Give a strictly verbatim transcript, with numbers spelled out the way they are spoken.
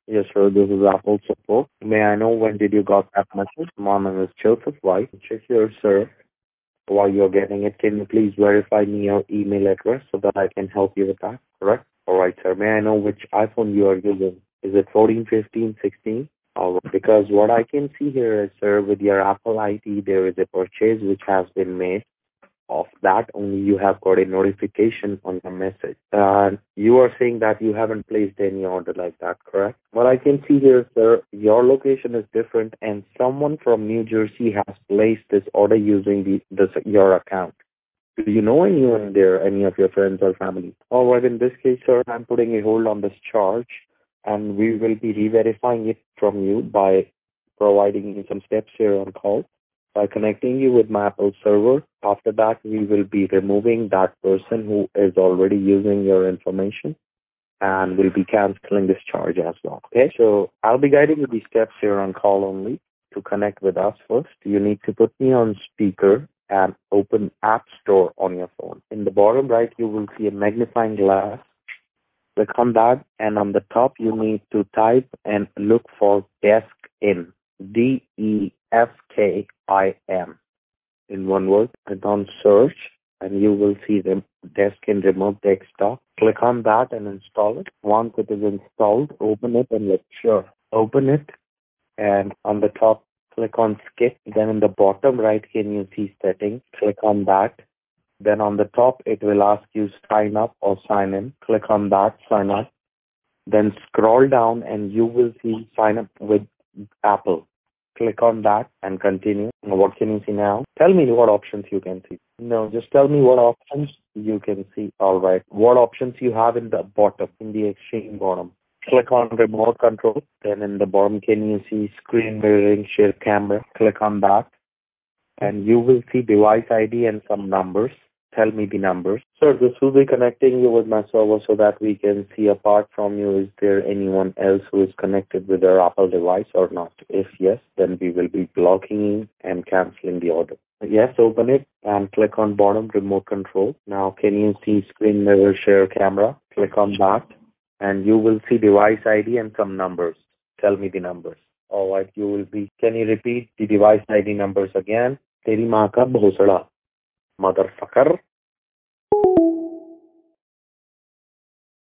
Yes, sir. This is Apple support. May I know when did you got that message? My name is Joseph White. Check here, sir. While you're getting it, can you please verify me your email address so that I can help you with that? Correct? All right, sir. May I know which iPhone you are using? Is it fourteen, fifteen, sixteen? All right. Because what I can see here is, sir, with your Apple I D, there is a purchase which has been made. Of that, only you have got a notification on the message. And you are saying that you haven't placed any order like that, correct? What I can see here, sir, your location is different and someone from New Jersey has placed this order using the this your account. Do you know anyone there, any of your friends or family? All right, in this case, sir, I'm putting a hold on this charge and we will be re-verifying it from you by providing you some steps here on call by connecting you with my Apple server. After that, we will be removing that person who is already using your information and will be canceling this charge as well. Okay, so I'll be guiding you these steps here on call only. To connect with us first, you need to put me on speaker and open App Store on your phone. In the bottom right, you will see a magnifying glass. Click on that, and on the top, you need to type and look for Desk In. D E F K I M. In one word, click on search, and you will see the Desk In Remote Desktop. Click on that and install it. Once it is installed, open it and let's sure. Open it, and on the top, click on Skip. Then in the bottom right, can you see Settings? Click on that. Then on the top, it will ask you sign up or sign in. Click on that, sign up. Then scroll down and you will see sign up with Apple. Click on that and continue. What can you see now? Tell me what options you can see. No, just tell me what options you can see. All right. What options you have in the bottom, in the extreme bottom. Click on remote control. Then in the bottom, can you see screen mirroring, share camera? Click on that. And you will see device I D and some numbers. Tell me the numbers. Sir, this will be connecting you with my server so that we can see apart from you, is there anyone else who is connected with their Apple device or not? If yes, then we will be blocking and canceling the order. Yes, open it and click on bottom remote control. Now, can you see screen mirror share camera? Click on that and you will see device I D and some numbers. Tell me the numbers. All right, you will be, can you repeat the device I D numbers again? Teri maa ka bhosada, motherfucker.